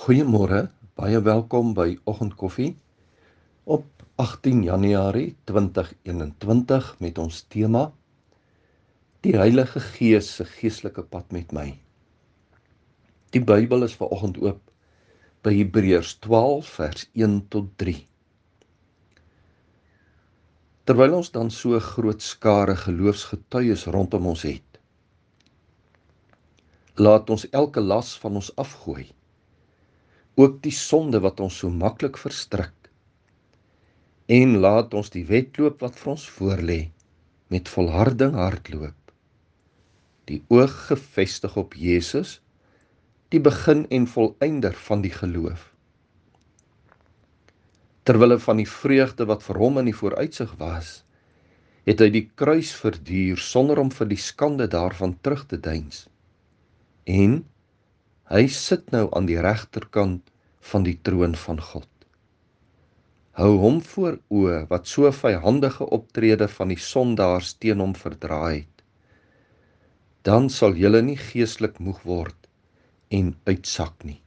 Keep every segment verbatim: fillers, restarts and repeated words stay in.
Goeiemôre, baie welkom by Oggendkoffie op agtien Januarie twintig eenentwintig met ons tema Die Heilige Gees se geestelike pad met my. Die Bybel is vanoggend oop by Hebreërs twaalf vers een tot drie. Terwyl ons dan so 'n groot skare geloofsgetuies rondom ons het, laat ons elke las van ons afgooi, ook die sonde wat ons so maklik verstrik, en laat ons die wedloop wat vir ons voorlê met volharding hardloop, die oog gefestig op Jesus, die begin en volëinder van die geloof. Terwille van die vreugde wat vir hom in die vooruitsig was, het hy die kruis verduur sonder om vir die skande daarvan terug te deins. En hy sit nou aan die regterkant van die troon van God. Hou hom voor oë wat so vyhandige optrede van die sondaars teen hom verdraai het. Dan sal julle nie geestelik moeg word en uitsak nie.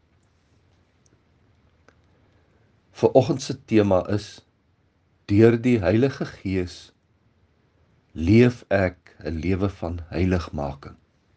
Vanoggend se tema is: deur die Heilige Gees leef ek 'n lewe van heiligmaking.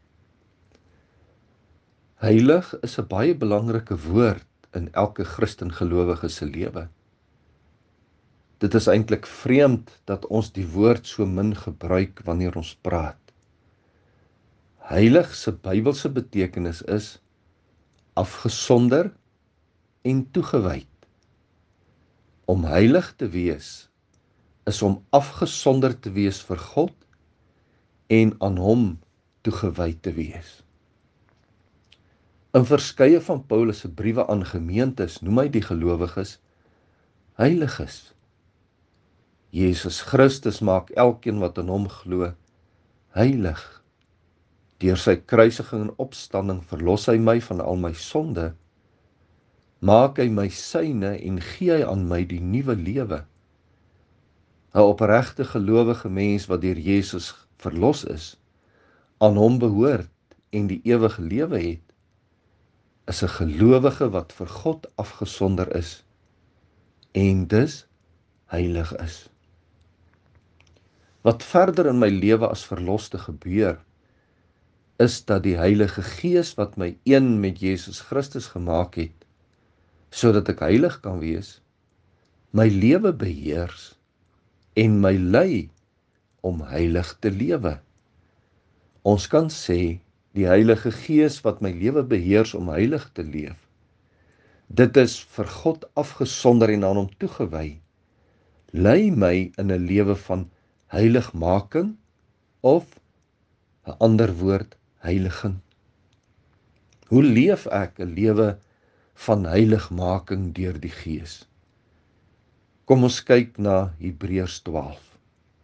Heilig is 'n baie belangrike woord in elke Christen gelowige se lewe. Dit is eintlik vreemd dat ons die woord so min gebruik wanneer ons praat. Heilig se Bybelse betekenis is afgesonder en toegewyd. Om heilig te wees is om afgesonder te wees vir God en aan hom toegewy te wees. In verskeie van Paulus se briewe aan gemeentes noem hy die gelowiges heiliges. Jesus Christus maak elkeen wat in hom glo heilig. Deur sy kruisiging en opstanding verlos hy my van al my sonde, maak hy my syne en gee hy aan my die nuwe lewe. 'n Opregte gelowige mens wat deur Jesus verlos is, aan hom behoort en die ewige lewe het, is 'n gelowige wat vir God afgesonder is en dus heilig is. Wat verder in my lewe as verloste gebeur, is dat die Heilige Gees wat my een met Jesus Christus gemaak het, sodat ek heilig kan wees, my lewe beheers en my lei om heilig te lewe. Ons kan sê, die Heilige Gees wat my lewe beheers om heilig te leef, dit is vir God afgesonder en aan hom toegewy, lei my in 'n lewe van heiligmaking of 'n ander woord, heiliging. Hoe leef ek 'n lewe van heiligmaking deur die Gees? Kom ons kyk na Hebreërs twaalf.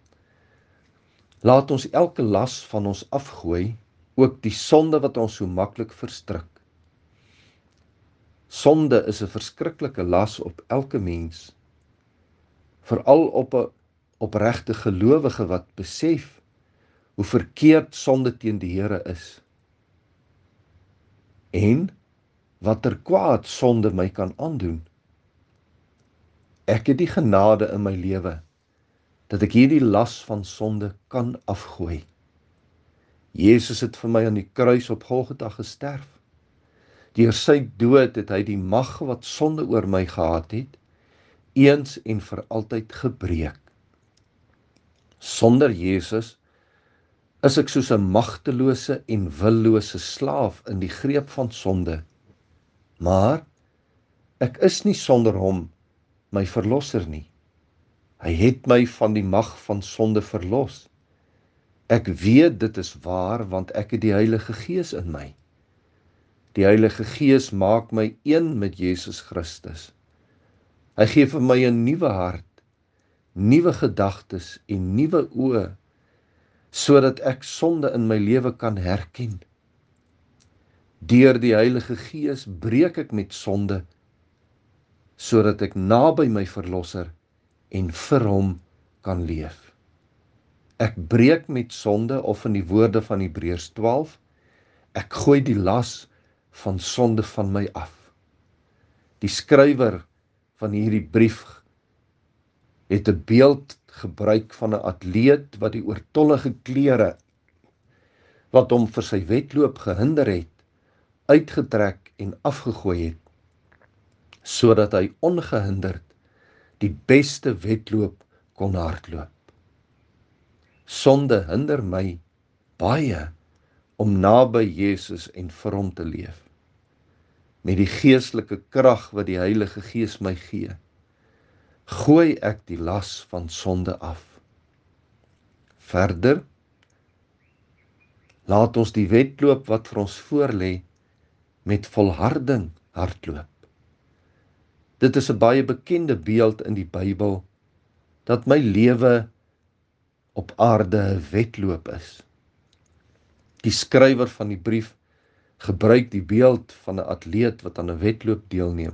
Laat ons elke las van ons afgooi, ook die sonde wat ons so maklik verstrik. Sonde is 'n verskriklike las op elke mens, veral op 'n opregte gelowige wat besef hoe verkeerd sonde teen die Here is en watter kwaad sonde my kan aandoen. Ek het die genade in my lewe dat ek hierdie las van sonde kan afgooi. Jesus het vir my aan die kruis op Golgotha gesterf. Deur sy dood het hy die mag wat sonde oor my gehad het, eens en vir altyd gebreek. Sonder Jesus is ek soos 'n magtelose en willose slaaf in die greep van sonde. Maar ek is nie sonder hom my verlosser nie. Hy het my van die mag van sonde verlos. Ek weet dit is waar, want ek het die Heilige Gees in my. Die Heilige Gees maak my een met Jesus Christus. Hy gee vir my 'n nuwe hart, nuwe gedagtes en nuwe oë, sodat ek sonde in my lewe kan herken. Deur die Heilige Gees breek ek met sonde, sodat ek naby my Verlosser en vir hom kan leef. Ek breek met sonde, of in die woorde van Hebreërs twaalf, ek gooi die las van sonde van my af. Die skrywer van hierdie brief het 'n beeld gebruik van 'n atleet wat die oortollige klere wat hom vir sy wedloop gehinder het, uitgetrek en afgegooi het, sodat hy ongehinderd die beste wedloop kon hardloop. Sonde hinder my baie om naby Jesus en vir hom te leef. Met die geestelike krag wat die Heilige Gees my gee, gooi ek die las van sonde af. Verder, laat ons die wedloop wat vir ons voorlê met volharding hardloop. Dit is 'n baie bekende beeld in die Bybel, dat my lewe op aarde 'n wedloop is. Die skrywer van die brief gebruik die beeld van 'n atleet wat aan 'n wedloop deelneem.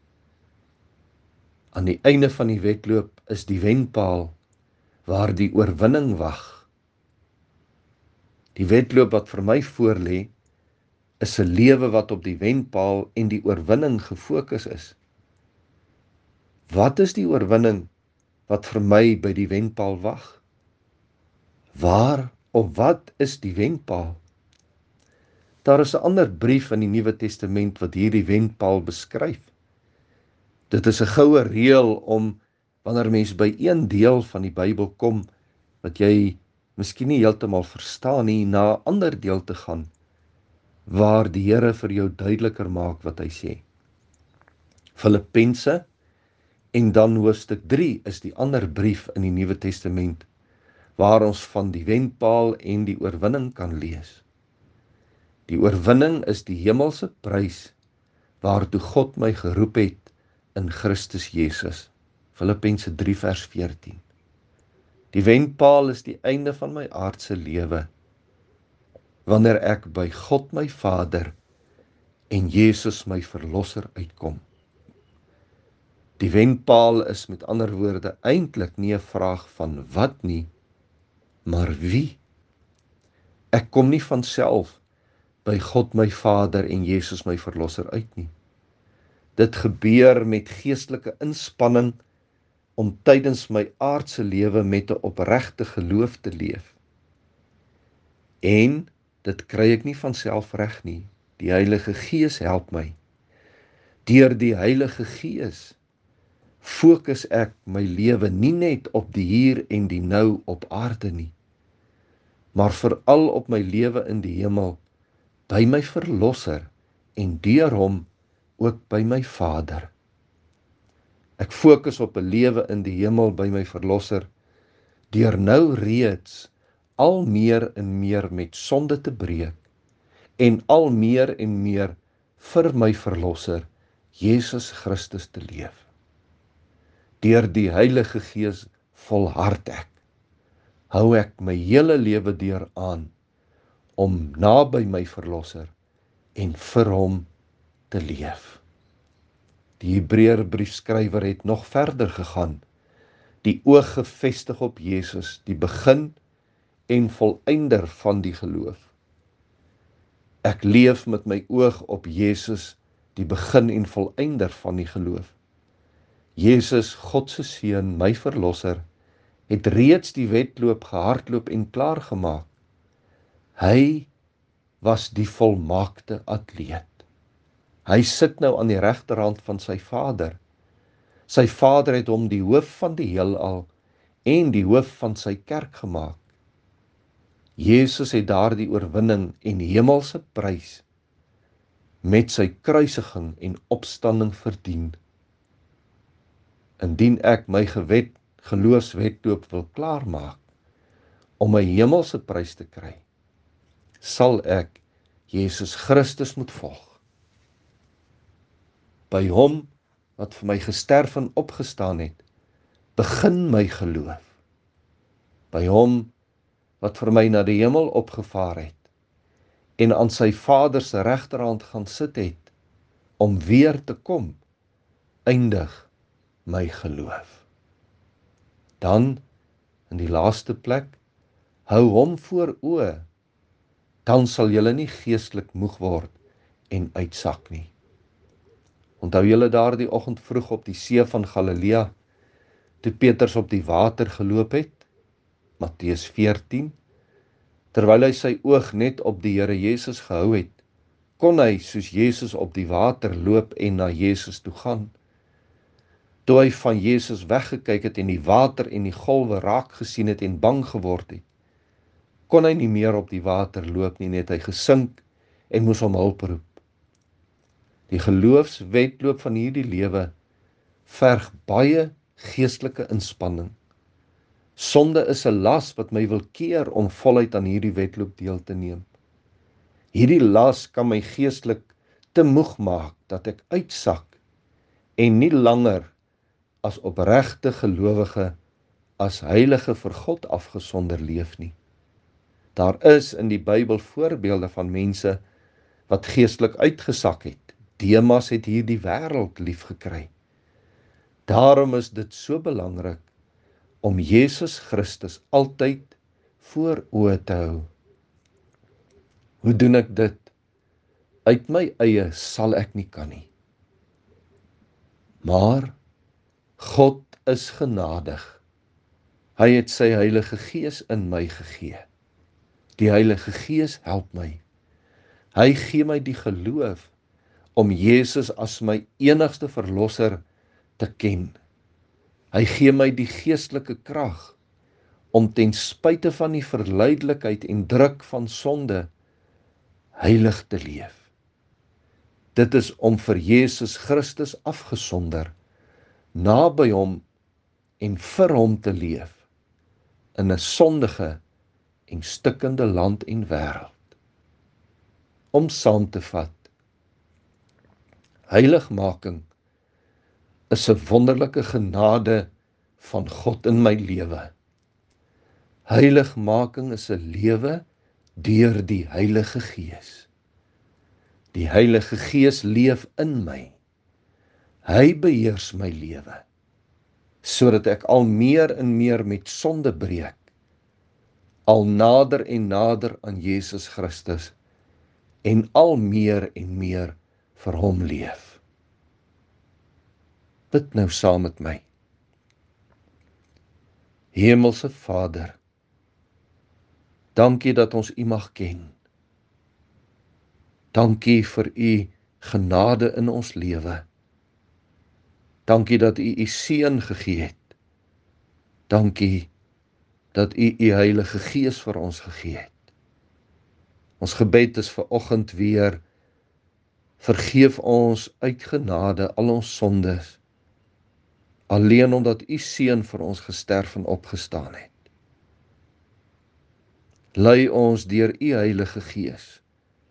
Aan die einde van die wedloop is die wenpaal waar die oorwinning wag. Die wedloop wat vir my voorlê, is 'n lewe wat op die wenpaal en die oorwinning gefokus is. Wat is die oorwinning wat vir my by die wenpaal wag? Waar of wat is die wenpaal? Daar is 'n ander brief in die Nuwe Testament wat hierdie wenpaal beskryf. Dit is 'n goue reël om, wanneer mens by een deel van die Bybel kom, wat jy miskien nie heeltemal verstaan nie, na 'n ander deel te gaan, waar die Here vir jou duideliker maak wat hy sê. Filippense en dan hoofstuk drie is die ander brief in die Nuwe Testament, waar ons van die wenpaal en die oorwinning kan lees. Die oorwinning is die hemelse prys, waartoe God my geroep het in Christus Jesus. Filippense drie vers veertien. Die wenpaal is die einde van my aardse lewe, wanneer ek by God my Vader en Jesus my Verlosser uitkom. Die wenpaal is met ander woorde eintlik nie 'n vraag van wat nie, maar wie. Ek kom nie van self by God my Vader en Jesus my Verlosser uit nie. Dit gebeur met geestelike inspanning om tydens my aardse lewe met 'n opregte geloof te leef. En dit kry ek nie van self reg nie. Die Heilige Gees help my. Deur die Heilige Gees fokus ek my lewe nie net op die hier en die nou op aarde nie, maar veral op my lewe in die hemel, by my Verlosser en deur hom ook by my Vader. Ek fokus op 'n lewe in die hemel by my Verlosser, deur nou reeds al meer en meer met sonde te breek, en al meer en meer vir my Verlosser, Jesus Christus te leef. Deur die Heilige Gees volhard ek, hou ek my hele lewe deur aan, om naby my Verlosser en vir hom te leef. Die Hebreërbriefskrywer het nog verder gegaan, die oog gefestig op Jesus, die begin en volëinder van die geloof. Ek leef met my oog op Jesus, die begin en volëinder van die geloof. Jesus, God se Seun, my Verlosser, het reeds die wedloop gehardloop en klaar gemaak. Hy was die volmaakte atleet. Hy sit nou aan die regterhand van sy Vader. Sy Vader het hom die hoof van die heelal en die hoof van sy kerk gemaak. Jesus het daardie oorwinning en hemelse prys met sy kruisiging en opstanding verdien. Indien ek my gewet geloofswedloop wil klaarmaak om my hemelse prys te kry, sal ek Jesus Christus moet volg. By hom wat vir my gesterf en opgestaan het, begin my geloof. By hom wat vir my na die hemel opgevaar het en aan sy Vader se regterhand gaan sit het om weer te kom, eindig my geloof. Dan, in die laaste plek, hou hom voor oë, dan sal julle nie geestelik moeg word en uitsak nie. Onthou julle daardie oggend vroeg op die see van Galilea, toe Petrus op die water geloop het, Matteus veertien, terwyl hy sy oog net op die Here Jesus gehou het, kon hy soos Jesus op die water loop en na Jesus toe gaan. Toe hy van Jesus weggekyk het en die water en die golwe raak gesien het en bang geword het, kon hy nie meer op die water loop nie, net hy gesink en moes om hulp roep. Die geloofswedloop van hierdie lewe verg baie geestelike inspanning. Sonde is 'n las wat my wil keer om voluit aan hierdie wedloop deel te neem. Hierdie las kan my geestelik te moeg maak dat ek uitsak en nie langer as opregte gelowige, as heilige vir God afgesonder leef nie. Daar is in die Bybel voorbeelde van mense wat geestelik uitgesak het. Demas het hierdie wêreld lief gekry. Daarom is dit so belangrik om Jesus Christus altyd voor oë te hou. Hoe doen ek dit? Uit my eie sal ek nie kan nie. Maar God is genadig. Hy het sy Heilige Gees in my gegee. Die Heilige Gees help my. Hy gee my die geloof om Jesus as my enigste verlosser te ken. Hy gee my die geestelike krag om ten spyte van die verleidelikheid en druk van sonde heilig te leef. Dit is om vir Jesus Christus afgesonder, naby hom en vir hom te leef in 'n sondige en stikkende land en wêreld. Om saam te vat, heiligmaking is 'n wonderlike genade van God in my lewe. Heiligmaking is 'n lewe deur die Heilige Gees. Die Heilige Gees leef in my. Hy beheers my lewe, sodat ek al meer en meer met sonde breek, al nader en nader aan Jesus Christus, en al meer en meer vir hom leef. Bid nou saam met my. Hemelse Vader, dankie dat ons U mag ken. Dankie vir U genade in ons lewe. Dankie dat U U Seun gegee het. Dankie dat U U Heilige Gees vir ons gegee het. Ons gebed is vir oggend weer, vergeef ons uit genade al ons sondes, alleen omdat U Seun vir ons gesterf en opgestaan het. Lei ons deur U Heilige Gees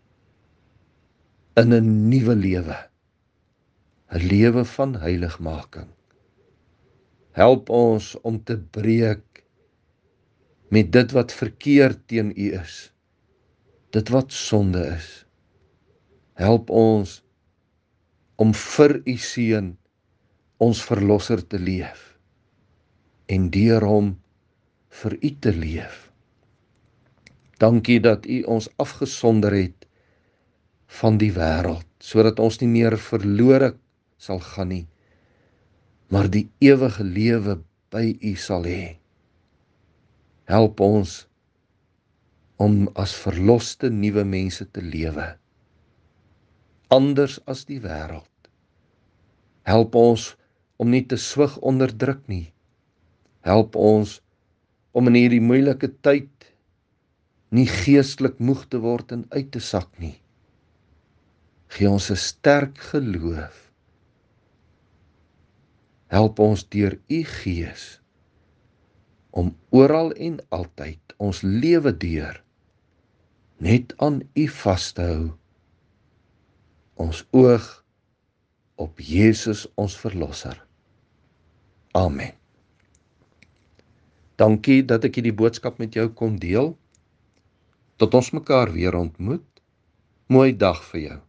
in 'n nuwe lewe, 'n lewe van heiligmaking. Help ons om te breek met dit wat verkeerd teen U is, dit wat sonde is. Help ons om vir U Seun, ons Verlosser, te leef en deur hom vir U te leef. Dankie dat U ons afgesonder het van die wêreld, sodat ons nie meer verlore sal gaan nie, maar die ewige lewe by U sal hê. Help ons om as verloste nuwe mense te lewe, anders as die wêreld. Help ons om nie te swig onder druk nie. Help ons om in hierdie moeilike tyd nie geestelik moeg te word en uit te sak nie. Gee ons 'n sterk geloof. Help ons deur U Gees om oral en altyd ons lewe deur net aan U vas te hou. Ons oog op Jesus ons Verlosser. Amen. Dankie dat ek hierdie boodskap met jou kon deel. Tot ons mekaar weer ontmoet. Mooi dag vir jou.